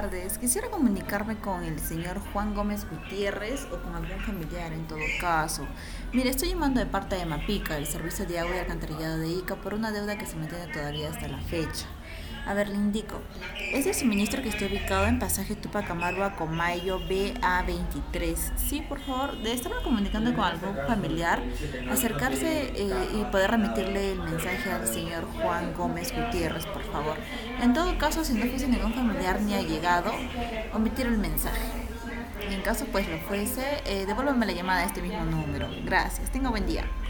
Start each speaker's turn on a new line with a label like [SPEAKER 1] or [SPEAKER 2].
[SPEAKER 1] tardes. Quisiera comunicarme con el señor Juan Gómez Gutiérrez o con algún familiar en todo caso. Mire, estoy llamando de parte de Mapica, el servicio de agua y alcantarillado de Ica, por una deuda que se me tiene todavía hasta la fecha. A ver, le indico. Es el suministro que está ubicado en pasaje Tupac Amaru a Comayo BA23. Sí, por favor, de estarme comunicando con algún familiar, acercarse y poder remitirle el mensaje al señor Juan Gómez Gutiérrez, por favor. En todo caso, si no fuese ningún familiar ni ha llegado, omitir el mensaje. Y en caso pues lo fuese, devuélvame la llamada a este mismo número. Gracias, tenga buen día.